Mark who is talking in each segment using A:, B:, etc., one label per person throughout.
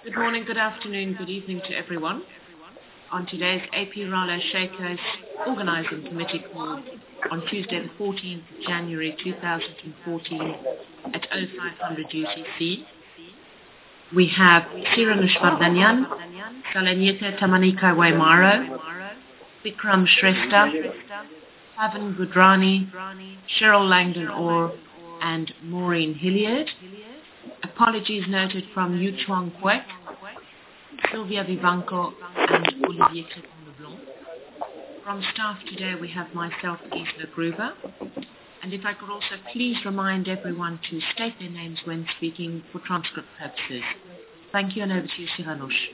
A: Good morning, good afternoon, good evening to everyone. On today's AP Rala Shakers Organising Committee call on Tuesday the 14th of January 2014 at 0500 UTC, we have Siranush Vardhanyan, Salanyika Tamanika Waimaro, Vikram Shrestha, Pavan Gudrani, Cheryl Langdon Orr, and Maureen Hilliard. Apologies noted from Yu Chuang Kwek, Sylvia Vivanco, and Olivier Clepon-Leblanc. From staff today we have myself, Gisela Gruber. And if I could also please remind everyone to state their names when speaking for transcript purposes. Thank you, and over to you, Siranush.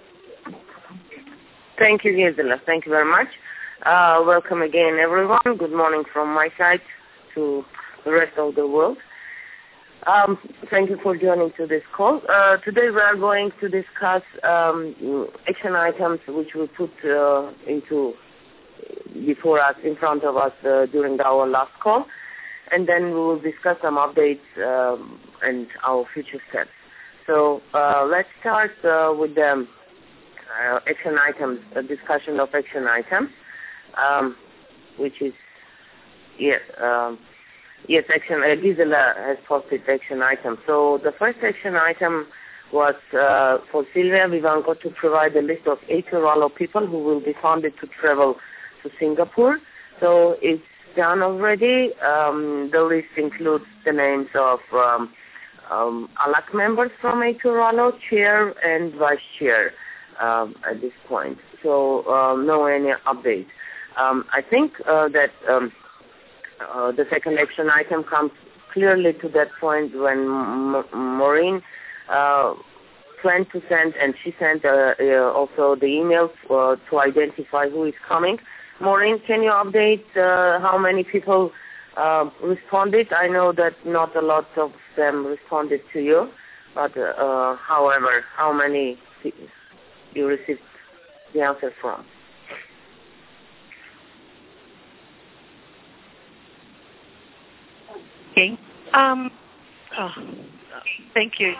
B: Thank you, Gisela. Thank you very much. Welcome again, everyone. Good morning from my side to the rest of the world. Thank you for joining to this call. Today we are going to discuss action items which we put before us, in front of us during our last call, and then we will discuss some updates and our future steps. So let's start with the action items, a discussion of action items, which is, Gisela has posted action items. So the first action item was for Sylvia Vivanco to provide a list of 80 Ralo people who will be funded to travel to Singapore. So it's done already. The list includes the names of ALAC members from A2 Ralo, chair and vice chair at this point. So no any update. I think that the second action item comes clearly to that point when Maureen planned to send, and she sent also the email to identify who is coming. Maureen, can you update how many people responded? I know that not a lot of them responded to you, but however, how many you received the answer from?
C: Okay. Thank you.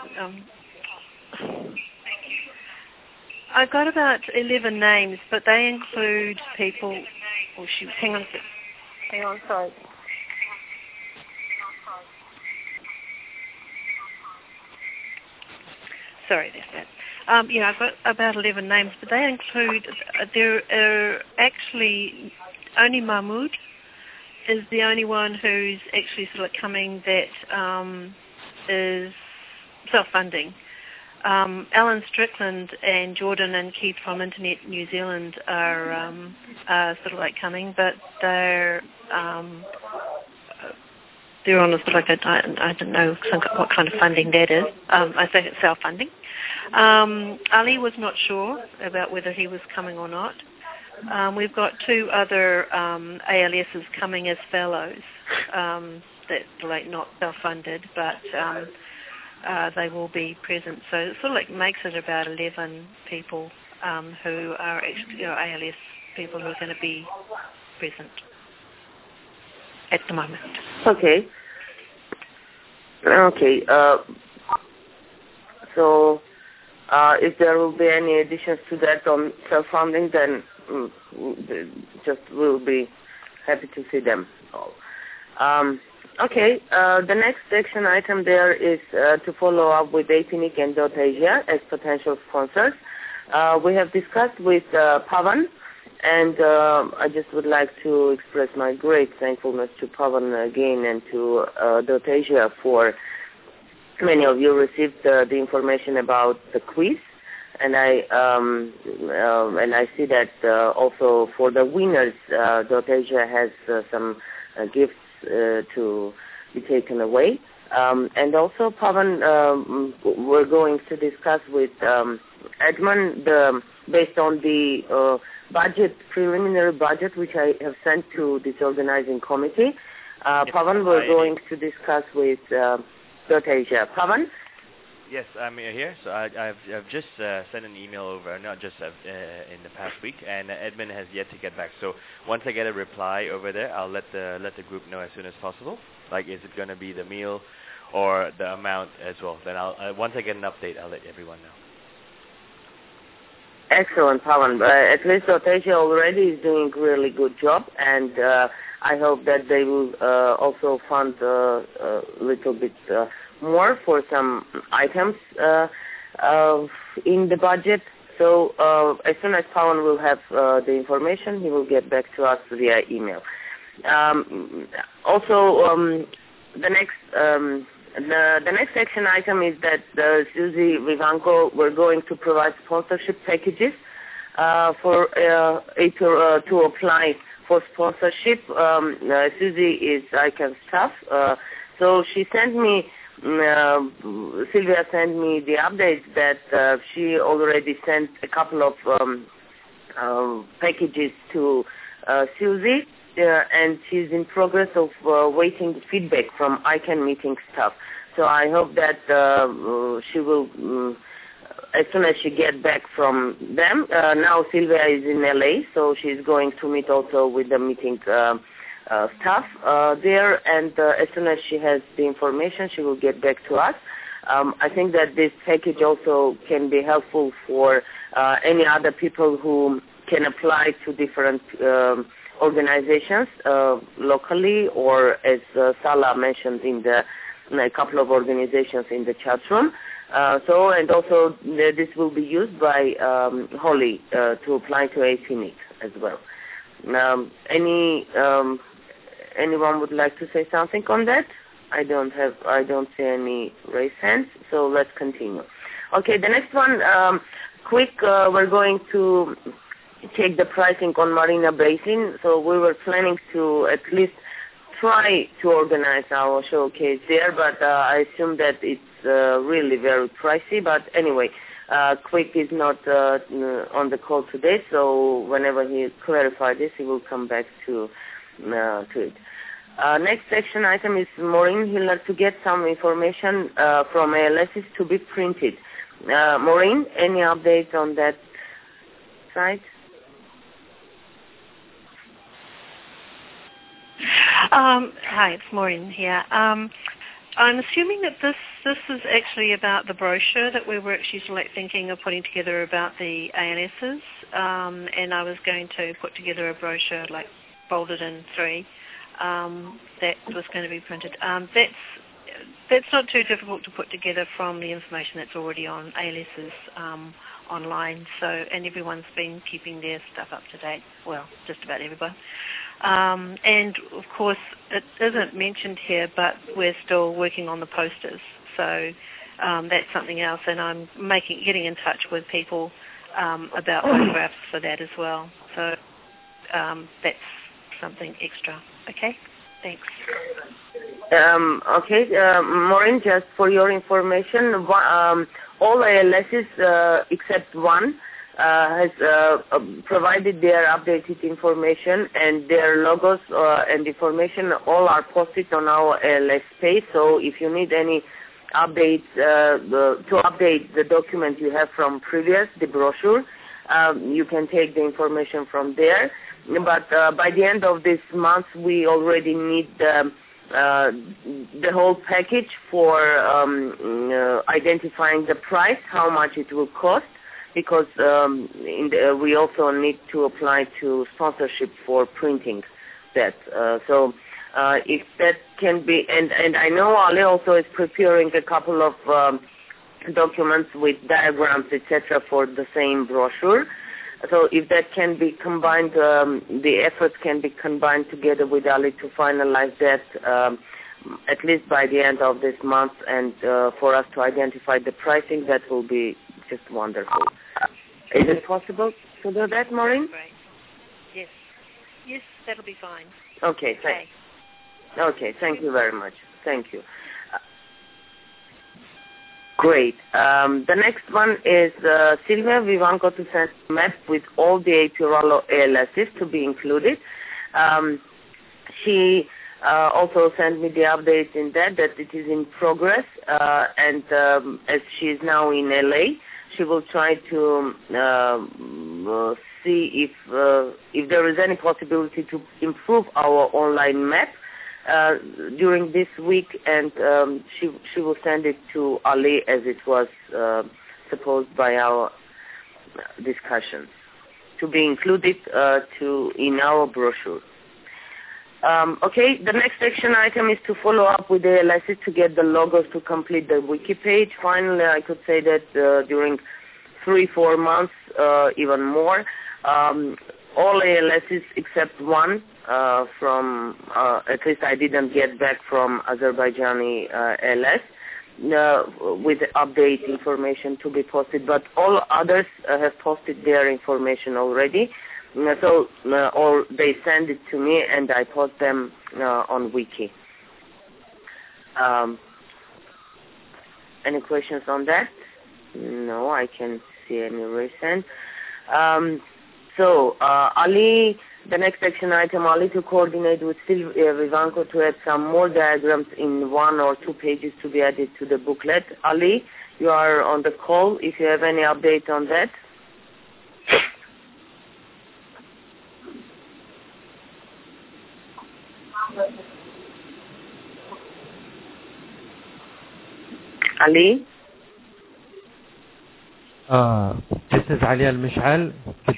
C: I got about 11 names, but they include people. Oh shoot! Hang on, sorry. Sorry, there's that. I've got about 11 names, but they include. There are actually only Mahmood is the only one who's actually sort of coming that is self-funding. Alan Strickland and Jordan and Keith from Internet New Zealand are sort of like coming, but they're on a sort of like I don't know what kind of funding that is. I think it's self-funding. Ali was not sure about whether he was coming or not. We've got two other ALSs coming as fellows that like not self-funded, but they will be present. So it sort of like makes it about 11 people who are actually ALS people who are going to be present at the moment.
B: Okay. So if there will be any additions to that on self-funding, then we'll be happy to see them all. The next action item there is to follow up with APNIC and .Asia as potential sponsors. We have discussed with Pavan, and I just would like to express my great thankfulness to Pavan again and to .Asia for many of you received the information about the quiz. And I see that also for the winners, .Asia has some gifts to be taken away. And also, Pavan, we're going to discuss with Edmund based on the preliminary budget, which I have sent to this organizing committee. Pavan, we're going to discuss with .Asia. Pavan?
D: Yes, I'm here. So I've just sent an email over, not just in the past week, and Edmund has yet to get back. So once I get a reply over there, I'll let the group know as soon as possible. Like, is it going to be the meal or the amount as well? Then once I get an update, I'll let everyone know.
B: Excellent, Pawan. At least Otesia already is doing a really good job, and I hope that they will also fund a little bit more for some items in the budget. So as soon as Pawan will have the information, he will get back to us via email. The next action item is that Susie Vivanco were going to provide sponsorship packages for to apply for sponsorship. Susie is ICANN staff, so she sent me. Sylvia sent me the updates that she already sent a couple of packages to Susie, and she's in progress of waiting feedback from ICANN meeting staff. So I hope that she will, as soon as she gets back from them. Now Sylvia is in LA, so she's going to meet also with the meeting staff there, and as soon as she has the information, she will get back to us. I think that this package also can be helpful for any other people who can apply to different organizations locally, or as Salah mentioned in a couple of organizations in the chat room. And also this will be used by Holly to apply to APNIC as well. Anyone would like to say something on that? I don't see any raised hands, so let's continue. Okay, the next one, we're going to check the pricing on Marina Basin. So we were planning to at least try to organize our showcase there, but I assume that it's really very pricey. But anyway, Quick is not on the call today, so whenever he clarifies this, he will come back to it. Next action item is Maureen Hiller to get some information from ALSs to be printed. Maureen, any updates on that side?
C: Hi, it's Maureen here. I'm assuming that this is actually about the brochure that we were actually thinking of putting together about the ALSs, and I was going to put together a brochure like folded in 3 that was going to be printed. That's not too difficult to put together from the information that's already on ALS's online. So, and everyone's been keeping their stuff up to date. Well, just about everyone. And of course, it isn't mentioned here, but we're still working on the posters. So that's something else, and I'm getting in touch with people about photographs for that as well. So that's something extra. Okay, thanks.
B: Maureen, just for your information, all ALSs except one has provided their updated information, and their logos and information all are posted on our ALS page. So if you need any updates to update the document you have from previous, the brochure, you can take the information from there. But by the end of this month, we already need the whole package for identifying the price, how much it will cost, because we also need to apply to sponsorship for printing that. So if that can be, and I know Ali also is preparing a couple of documents with diagrams, etc., for the same brochure. So if that can be combined, the efforts can be combined together with Ali to finalize that at least by the end of this month, and for us to identify the pricing, that will be just wonderful. Is it possible to do that, Maureen?
C: Right. Yes. Yes, that'll be fine.
B: Okay, thank you very much. Thank you. Great. The next one is Sylvia Vivanco to send a map with all the AP Rollo ALSs to be included. She also sent me the update in that it is in progress, and as she is now in LA, she will try to see if there is any possibility to improve our online map during this week, and she will send it to Ali as it was supposed by our discussions to be included in our brochure. Okay, the next action item is to follow up with the ALSs to get the logos to complete the wiki page. Finally, I could say that during 3-4 months, even more, all ALSs except one from, at least I didn't get back from Azerbaijani ALS, with update information to be posted, but all others have posted their information already. So, or they send it to me and I post them on Wiki. Any questions on that? No, I can't see any recent. Ali, the next action item, Ali to coordinate with Sylvia Vivanco to add some more diagrams in 1 or 2 pages to be added to the booklet. Ali, you are on the call if you have any update on that. Ali?
E: This is Ali Al-Mish'al.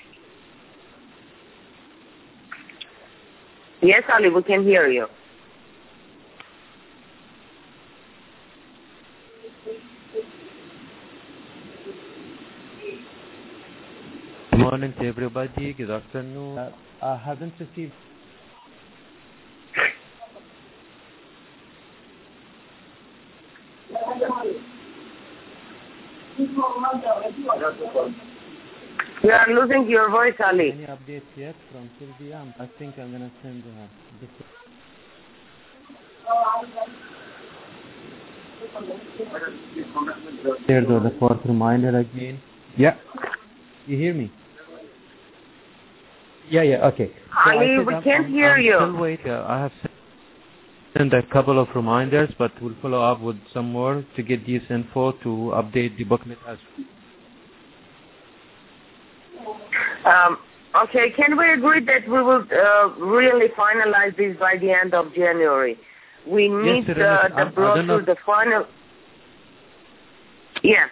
B: Yes, Ali, we can hear you.
E: Good morning to everybody. Good afternoon. I haven't received.
B: You are losing your voice, Ali.
E: Any updates yet from Sylvia? I think I'm going to send her. Here's the fourth reminder again. Yeah. You hear me? Yeah, okay. So
B: Ali, we can't hear you.
E: Still wait. I have sent a couple of reminders, but we'll follow up with some more to get this info to update the booklet as well.
B: Okay, can we agree that we will really finalize this by the end of January? We need the brochure, the final... Yeah.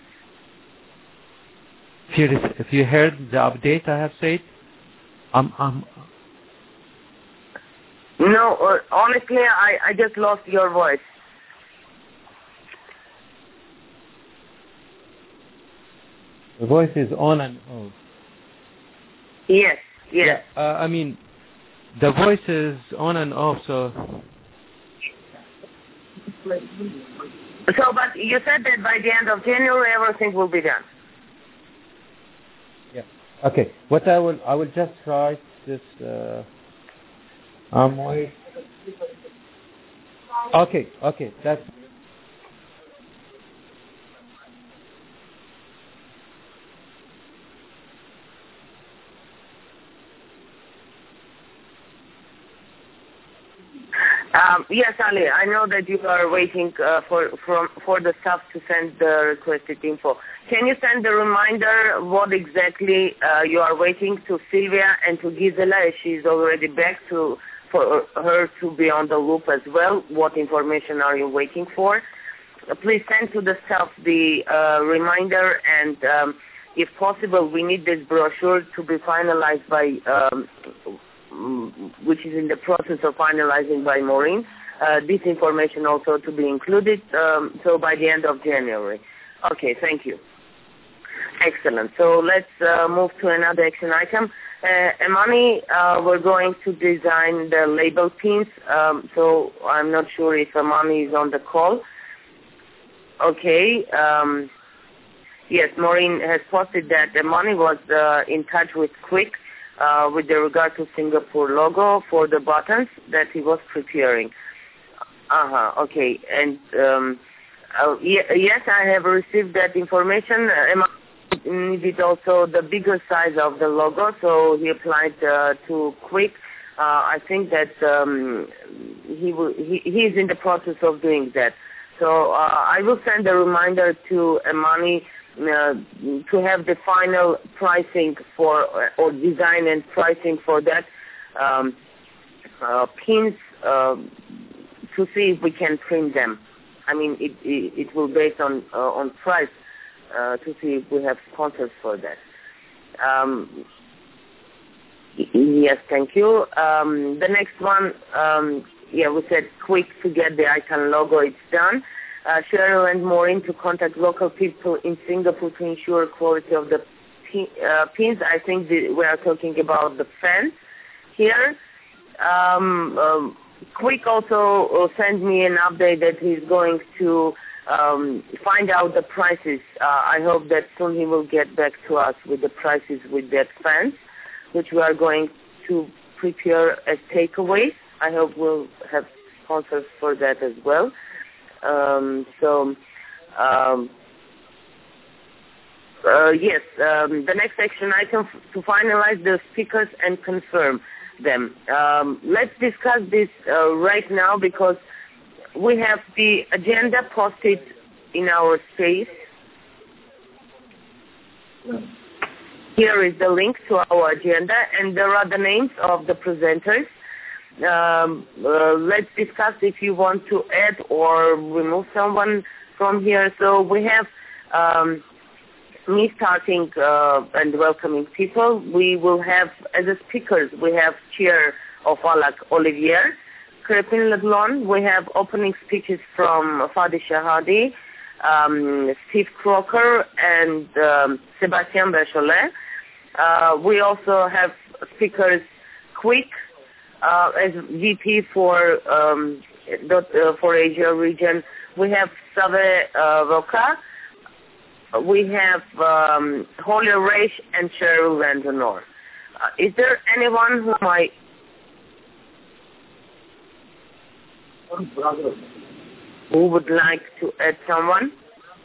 E: If you heard the update I have said,
B: No, honestly, I just lost your voice.
E: The voice is on and off.
B: Yes.
E: Yeah, I mean, the voice is on and off, so...
B: So, but you said that by the end of January everything will be done.
E: Yeah. Okay. What I will just write this. Wait. Okay. That's.
B: Yes, Ali, I know that you are waiting for the staff to send the requested info. Can you send the reminder what exactly you are waiting to Sylvia and to Gisela, as she's already back, for her to be on the loop as well? What information are you waiting for? Please send to the staff the reminder, and if possible, we need this brochure to be finalized by... which is in the process of finalizing by Maureen. This information also to be included, so by the end of January. Okay, thank you. Excellent. So let's move to another action item. Emani, we're going to design the label pins, so I'm not sure if Emani is on the call. Okay. Yes, Maureen has posted that Emani was in touch with Quick with regard to Singapore logo for the buttons that he was preparing. Okay. And yes, I have received that information. Needed also the bigger size of the logo, so he applied to Quick. I think that he is in the process of doing that. So I will send a reminder to Emani to have the final pricing for, or design and pricing for that pins, to see if we can print them. I mean, it will based on price, to see if we have sponsors for that. Yes, thank you. The next one, we said quick to get the icon logo. It's done. Cheryl and Maureen to contact local people in Singapore to ensure quality of the pins. I think we are talking about the fans here. Quick also sent me an update that he's going to find out the prices. I hope that soon he will get back to us with the prices with that fans, which we are going to prepare as takeaways. I hope we'll have sponsors for that as well. Yes, the next action item to finalize the speakers and confirm them. Let's discuss this right now because we have the agenda posted in our space. Here is the link to our agenda, and there are the names of the presenters. Let's discuss if you want to add or remove someone from here. So we have me starting and welcoming people. We will have, as a speakers, we have Chair of ALAC, Olivier Crepin Leblon. We have opening speeches from Fadi Shahadi, Steve Crocker, and Sébastien Bercholet. We also have speakers Quick as VP for Asia region. We have Save Roca. We have Holly Reish and Cheryl Vandenoor. Is there anyone who would like to add someone?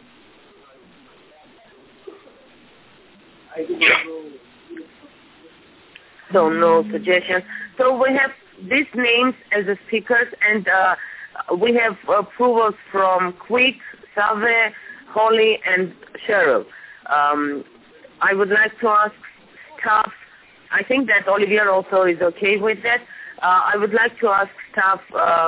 B: So no suggestions. So we have these names as the speakers, and we have approvals from Quick, Save, Holly, and Cheryl. I would like to ask staff, I think that Olivier also is okay with that. I would like to ask staff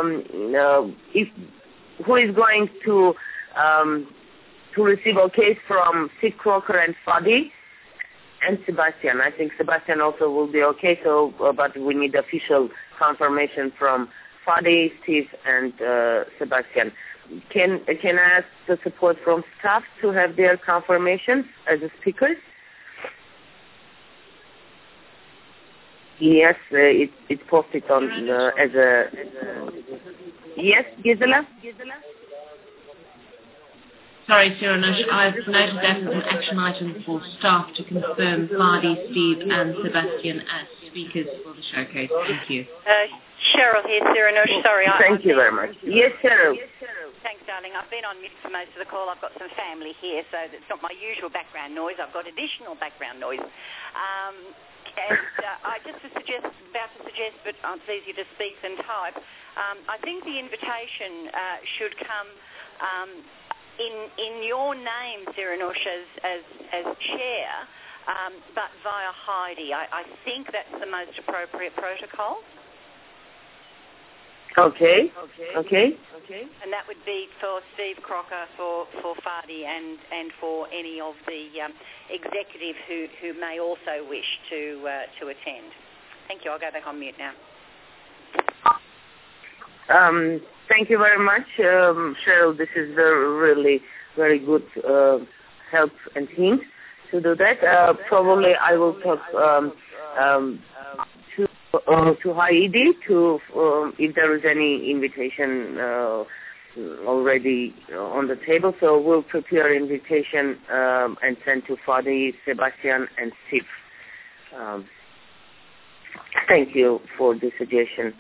B: who is going to receive okay from Steve Crocker and Fadi and Sebastian. I think Sebastian also will be okay, so but we need official confirmation from Fadi, Steve, and Sebastian. Can I ask the support from staff to have their confirmations as the speakers? Yes, it's posted on as a. Yes, Gisela?
A: Sorry, Cyranosh, I've noted that as an action item for staff to confirm Fadi, Steve, and Sebastian as speakers for the showcase. Thank you.
F: Cheryl here, Cyranosh. Sorry.
B: Thank you very much. Yes, Cheryl.
F: Thanks, darling. I've been on mute for most of the call. I've got some family here, so it's not my usual background noise. I've got additional background noise. And I just about to suggest, but it's easier to speak than type. I think the invitation should come in your name, Cyranosh, as chair, but via Heidi. I think that's the most appropriate protocol.
B: Okay.
F: And that would be for Steve Crocker, for Fadi, and for any of the executive who may also wish to attend. Thank you. I'll go back on mute now.
B: Thank you very much, Cheryl. This is really very good help and hint to do that. Probably I will talk to Heidi to if there is any invitation already on the table. So we'll prepare invitation and send to Fadi, Sebastian, and Steve. Thank you for the suggestion.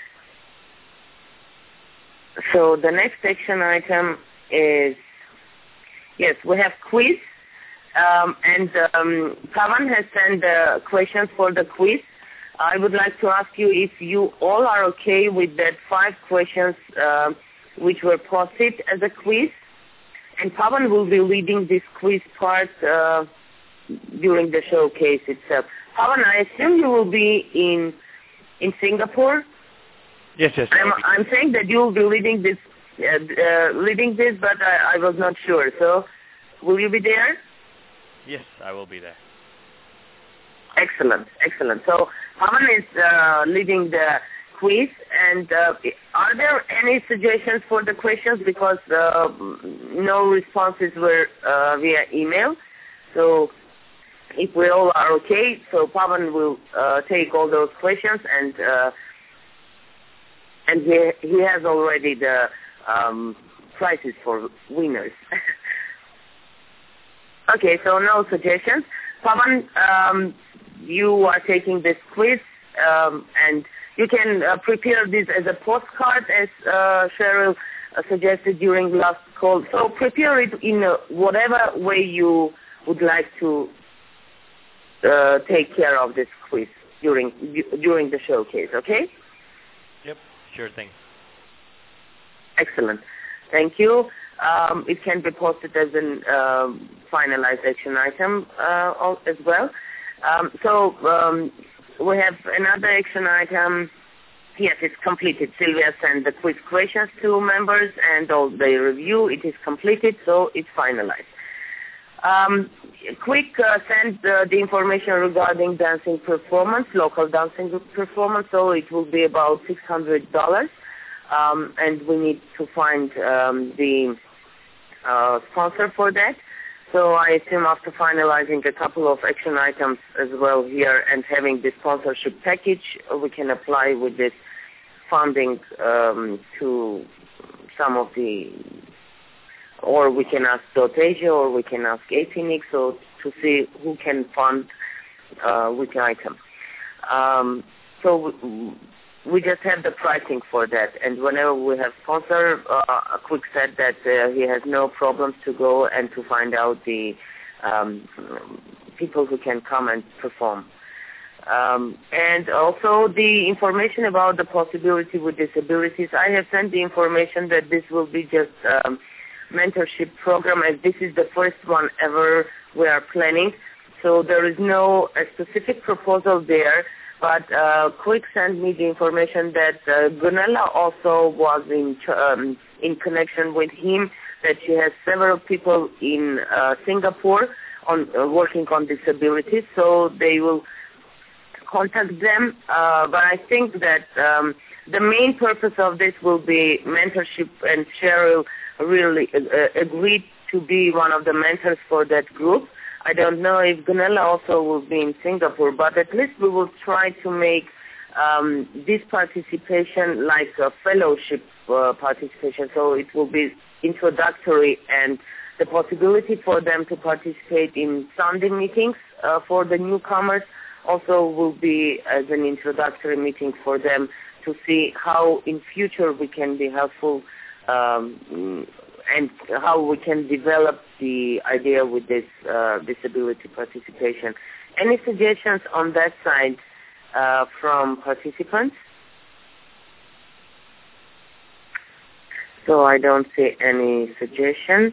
B: So the next action item is, yes, we have quiz, and Pavan has sent questions for the quiz. I would like to ask you if you all are okay with that 5 questions which were posted as a quiz. And Pavan will be leading this quiz part during the showcase itself. Pavan, I assume you will be in Singapore?
D: Yes.
B: I'm saying that you will be leading this, but I was not sure. So, will you be there?
D: Yes, I will be there.
B: Excellent. So Pavan is leading the quiz, and are there any suggestions for the questions, because no responses were via email? So if we all are okay, so Pavan will take all those questions, and he has already the prizes for winners. Okay, so no suggestions. Pavan, you are taking this quiz, and you can prepare this as a postcard, as Cheryl suggested during the last call. So prepare it in whatever way you would like to take care of this quiz during the showcase, okay?
D: Yep, sure thing.
B: Excellent. Thank you. It can be posted as a finalized action item as well. We have another action item. Yes, it's completed. Sylvia sent the quiz questions to members, and all the review. It is completed, so it's finalized. Quick send the information regarding dancing performance, local dancing performance. So it will be about $600, and we need to find the sponsor for that. So I assume after finalizing a couple of action items as well here and having the sponsorship package, we can apply with this funding to some of the, or we can ask Dotasia, or we can ask APNIC, so to see who can fund which item. So we just have the pricing for that, and whenever we have sponsor, a quick said that he has no problems to go and to find out the people who can come and perform. And also the information about the possibility with disabilities. I have sent the information that this will be just mentorship program, as this is the first one ever we are planning. So there is no specific proposal there. But Quick sent me the information that Gunella also was in connection with him, that she has several people in Singapore on working on disabilities, so they will contact them. But I think that the main purpose of this will be mentorship, and Cheryl really agreed to be one of the mentors for that group. I don't know if Gunella also will be in Singapore, but at least we will try to make this participation like a fellowship participation. So it will be introductory, and the possibility for them to participate in Sunday meetings for the newcomers also will be as an introductory meeting for them to see how in future we can be helpful and how we can develop the idea with this disability participation. Any suggestions on that side from participants? So I don't see any suggestion.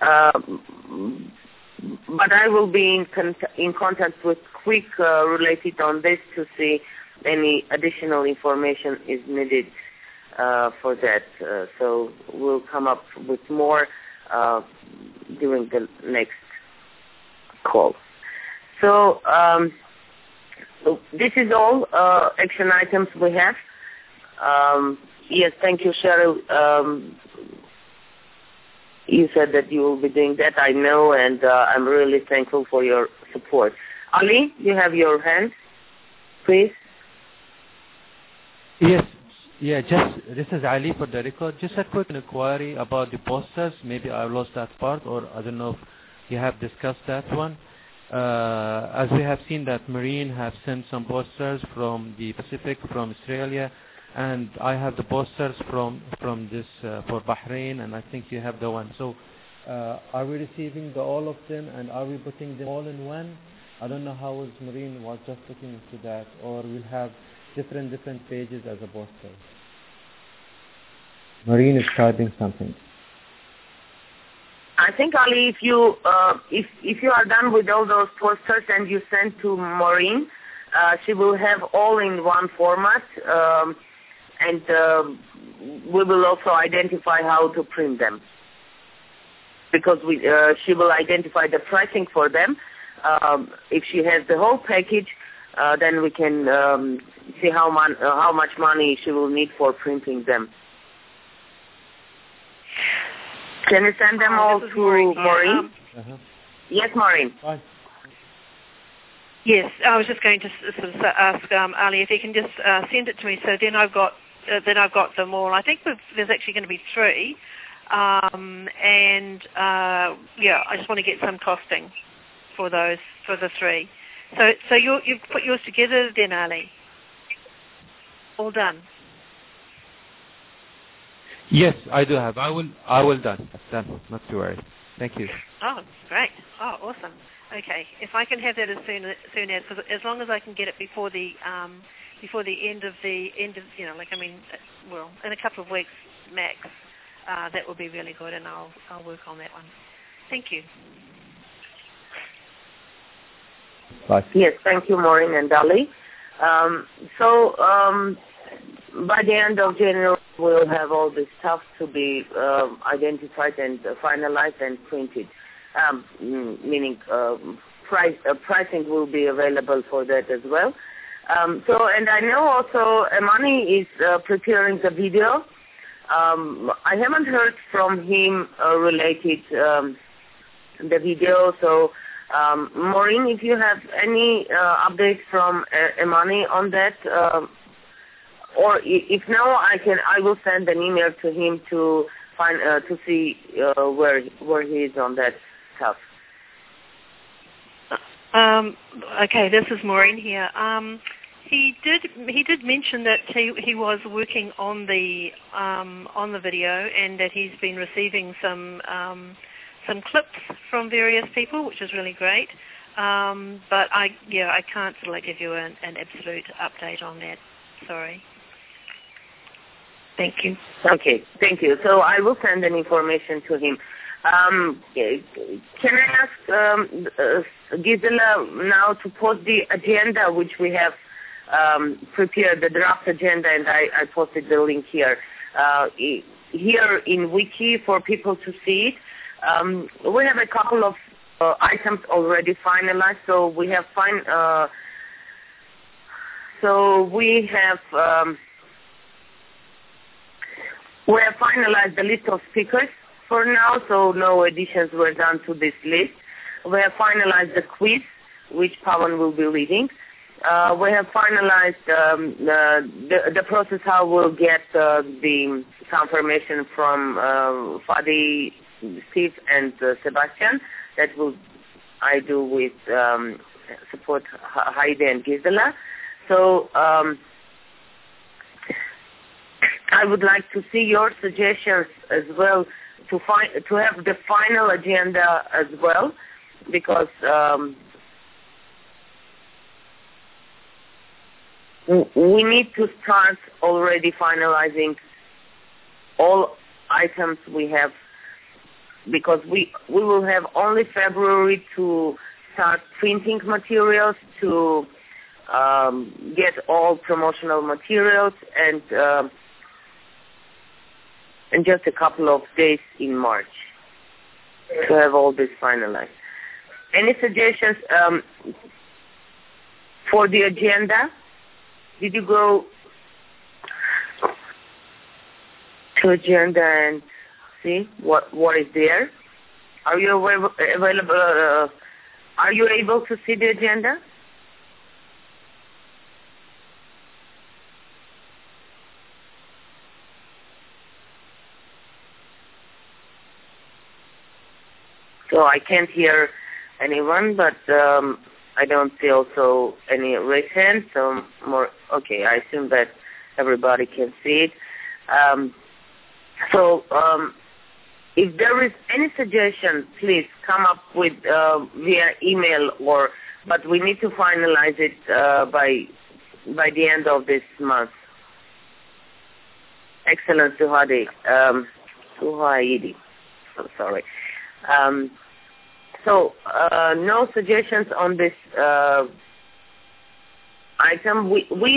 B: But I will be in contact with Quick related on this to see any additional information is needed for that. So we'll come up with more during the next call. So this is all action items we have. Yes, thank you, Cheryl. You said that you will be doing that, I know, and I'm really thankful for your support. Ali, you have your hand, please.
E: Yes. Yeah, this is Ali for the record. Just a quick inquiry about the posters. Maybe I lost that part, or I don't know if you have discussed that one. As we have seen that Marine have sent some posters from the Pacific, from Australia, and I have the posters from this for Bahrain, and I think you have the one. So are we receiving all of them, and are we putting them all in one? I don't know how Marine was just looking into that, or we'll have different pages as a poster. Marine is typing something.
B: I think, Ali, if you are done with all those posters and you send to Maureen, she will have all in one format, and we will also identify how to print them, because she will identify the pricing for them. if she has the whole package, then we can see how much money she will need for printing them. Can you send them all to Maureen? Yes, Maureen.
E: Fine.
C: Yes, I was just going to sort of ask Ali if he can just send it to me. So then I've got them all. I think there's actually going to be 3, and I just want to get some costing for the 3. So you've put yours together then, Ali? All done?
E: Yes, I do have. I will done. Not to worry. Thank you.
C: Oh, great. Oh, awesome. Okay, if I can have that as soon as, because as long as I can get it before the end of in a couple of weeks max, that will be really good, and I'll work on that one. Thank you.
E: Bye.
B: Yes, thank you, Maureen and Ali. By the end of January, we'll have all this stuff to be identified and finalized and printed. Meaning pricing will be available for that as well. And I know also Emani is preparing the video. I haven't heard from him related the video. So, Maureen, if you have any updates from Emani on that, or if no, I will send an email to him to find to see where he is on that stuff.
C: Okay, this is Maureen here. He did mention that he was working on the video, and that he's been receiving some clips from various people, which is really great. But I can't sort of give you an absolute update on that. Sorry. Thank you.
B: Okay, thank you. So I will send an information to him. Can I ask Gisela now to post the agenda, which we have prepared, the draft agenda, and I posted the link here. Here in Wiki for people to see it. We have a couple of items already finalized, so we have finalized the list of speakers for now, so no additions were done to this list. We have finalized the quiz, which Pawan will be leading. We have finalized the process how we'll get the confirmation from Fadi, Steve, and Sebastian. That will I do with support Heide and Gisela. So I would like to see your suggestions as well to have the final agenda as well, because we need to start already finalizing all items we have, because we will have only February to start printing materials, to get all promotional materials, and just a couple of days in March to have all this finalized. Any suggestions for the agenda? Did you go to agenda and see what is there? Are you available? Are you able to see the agenda? So I can't hear anyone, but I don't see also any raised hands. So more okay. I assume that everybody can see it. If there is any suggestion, please come up with via email but we need to finalize it by the end of this month. Excellent, Suhaidi. Suhaidi. So sorry. No suggestions on this item.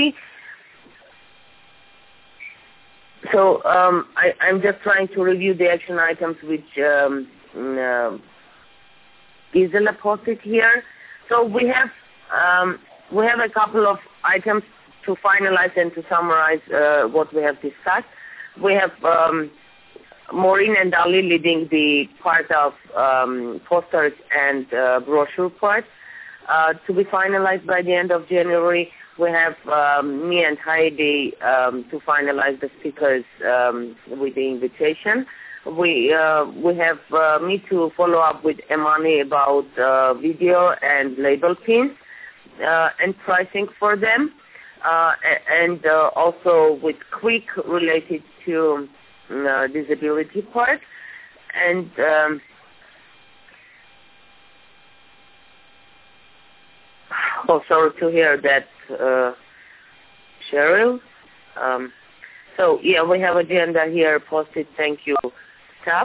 B: I'm just trying to review the action items which Gisela posted here. So we have a couple of items to finalize and to summarize what we have discussed. We have Maureen and Ali leading the part of posters and brochure part to be finalized by the end of January. We have me and Heidi to finalize the speakers with the invitation. We have me to follow up with Emani about video and label pins and pricing for them, and also with Quick related to disability part. And sorry to hear that, Cheryl. So yeah, we have agenda here posted. Thank you, staff.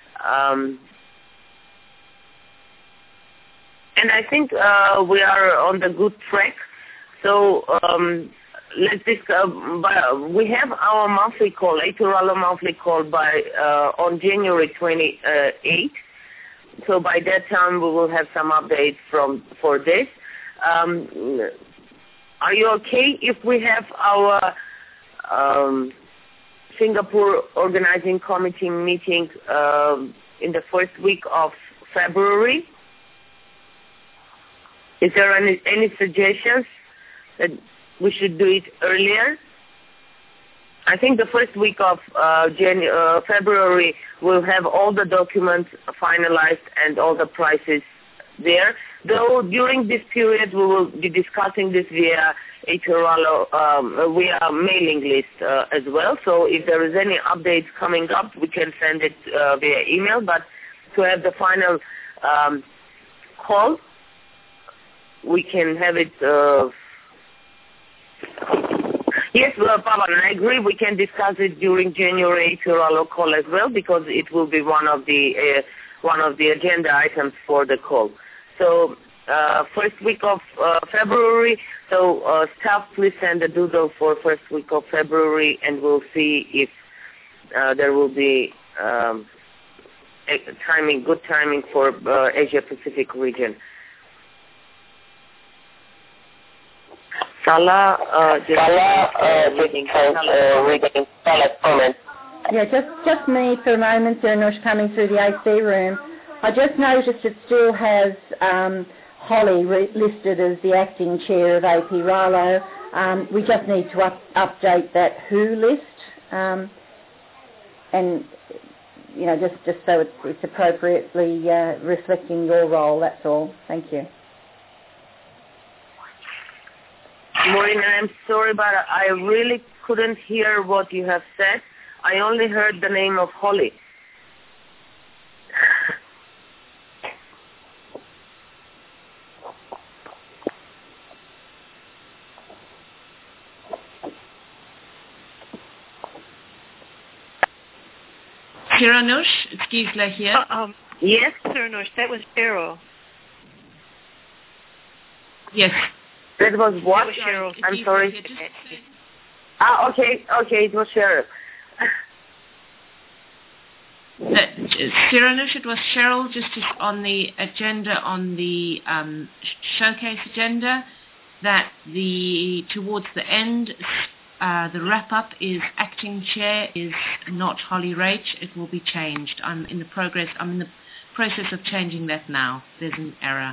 B: And I think we are on the good track. So let's discuss. We have our monthly call, Eturalo monthly call on January 28th. So by that time we will have some updates for this. Are you okay if we have our Singapore Organizing Committee meeting in the first week of February? Is there any suggestions that we should do it earlier? I think the first week of February we'll have all the documents finalized and all the prices there. Though during this period we will be discussing this via Eturalo, via mailing list as well. So if there is any updates coming up, we can send it via email. But to have the final call, we can have it. Yes, Pavan, I agree. We can discuss it during January Eturalo call as well, because it will be one of the agenda items for the call. So first week of February. So staff, please send a doodle for first week of February, and we'll see if there will be good timing for Asia Pacific region. Salah, reading Salah's comment.
G: Yeah, just me for a moment, Siranush, coming through the AC room. I just noticed it still has Holly listed as the acting chair of AP Ralo. We just need to update that who list, and just so it's appropriately reflecting your role. That's all. Thank you.
B: Maureen, I'm sorry, but I really couldn't hear what you have said. I only heard the name of Holly.
A: Siranush, it's Gisela here.
B: Yes?
C: Siranush, that was Cheryl.
B: Yes. That was what?
C: That was Cheryl.
B: I'm sorry. Okay, it was Cheryl.
A: Siranush, it was Cheryl, just on the agenda, on the showcase agenda, that towards the end, the wrap-up is acting chair is not Holly Rach. It will be changed. I'm in the process of changing that now. There's an error.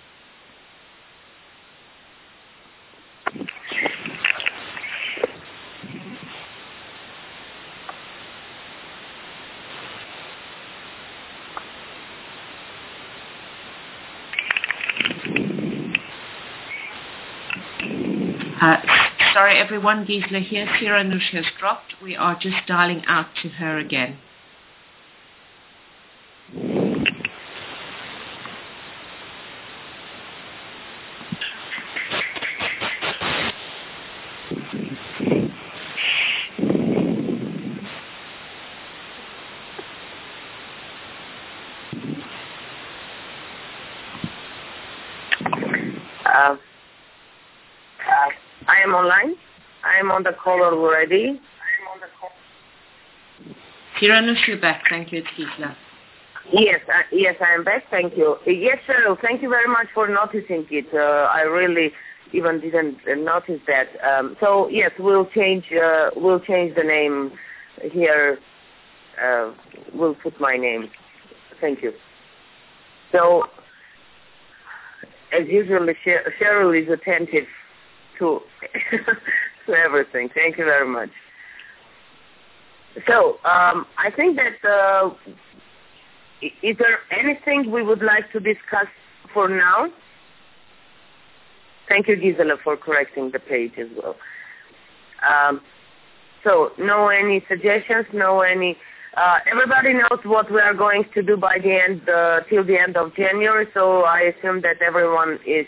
A: Sorry everyone, Gisela here. Siranush has dropped. We are just dialing out to her again.
B: I am online. I am on the call already.
A: Siranush, you're back. Thank you. It's Gisela.
B: Yes, I am back. Thank you. Yes, Cheryl, thank you very much for noticing it. I really even didn't notice that. So yes, we'll change the name here. We'll put my name. Thank you. So, as usual, Cheryl is attentive to to everything. Thank you very much. So, I think that is there anything we would like to discuss for now? Thank you, Gisela, for correcting the page as well. So, no any suggestions, no any... everybody knows what we are going to do by the end, till the end of January, so I assume that everyone is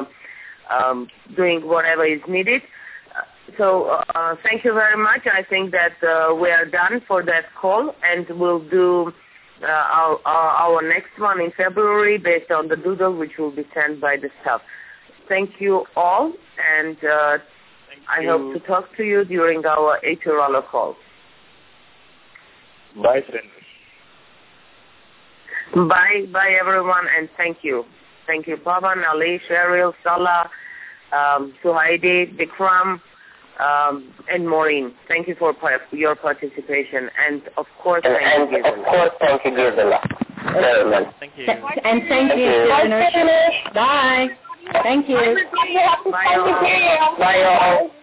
B: doing whatever is needed. So thank you very much. I think that we are done for that call, and we'll do our next one in February based on the doodle which will be sent by the staff. Thank you all, and I hope to talk to you during our AP call.
H: Bye, friends.
B: Bye, everyone, and thank you. Thank you, Pavan, Ali, Cheryl, Salah, Suhaidi, Bikram, and Maureen. Thank you for your participation, and of course, thank you, Gisela.
H: Of course, thank you, Gisela. Very well.
D: Thank you.
G: And thank you, Bye. Thank you.
B: Bye, all.
H: Bye, all.